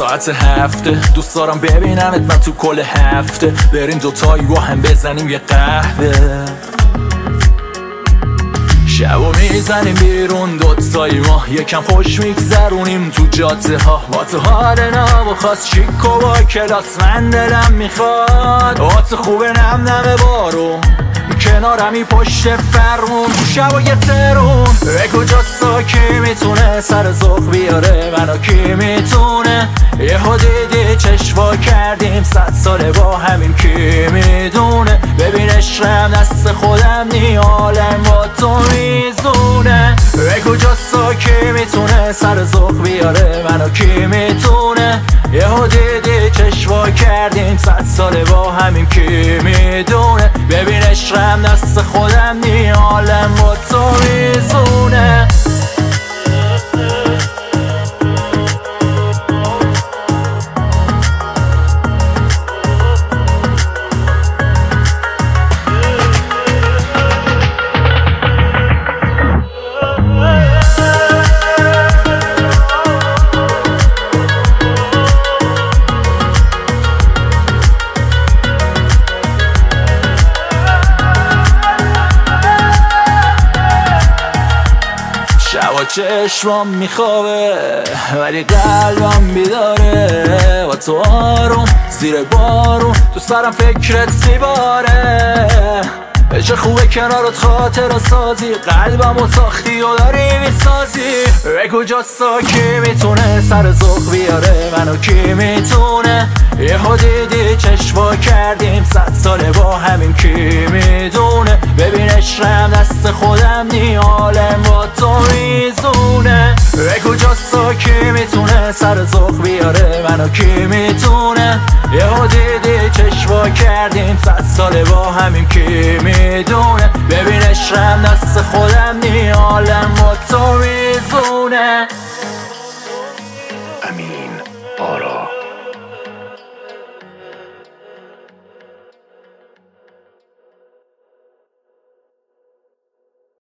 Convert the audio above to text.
ساعت 7 دوست دارم ببینمت من تو کل هفته، بریم دوتایی با هم بزنیم یه قهوه. شبو میزنیم بیرون دوتایی ما، یکم خوش میگذرونیم تو جاده ها. با تو حال نام خواست چیکو با کلاس، من دلم میخواد آت خوبه نم نم بارون، کنارمی پشت فرمون تو شبای ترون. به کجاستا کی میتونه سر ذوق بیاره منو، کی میتونه یه دیدی چشوا کردیم 100 ساله با همین، کی میدونه ببین عشقم دست خودم نی عالم با تو میزونه. به کجاستا کی میتونه سر ذوق بیاره منو، کی میتونه یه دیدی چشوا کردیم 100 ساله با همین، کی میدونه ببین عشقم دست خودم نی عالم با تو میزونه. چشمام میخوابه ولی قلبم بیداره، با تو آروم زیر بارون تو سرم فکرت میباره. چه خوبه کنارت خاطر سازی، قلبم و ساختی و داری میسازی. به کجاستا کی میتونه سر ذوق بیاره منو، کی میتونه یه دیدی چشوا کردیم 100 ساله با همین، کی میدونه ببین عشقم دست خودم نی عالم با تو میزونه. به کجاستا کی میتونه سر ذوق بیاره منو، کی میتونه یه دیدی چشوا کردیم 100 ساله با همین، کی میدونه ببین عشقم دست خودم نی عالم با تو میزونه. امین آرا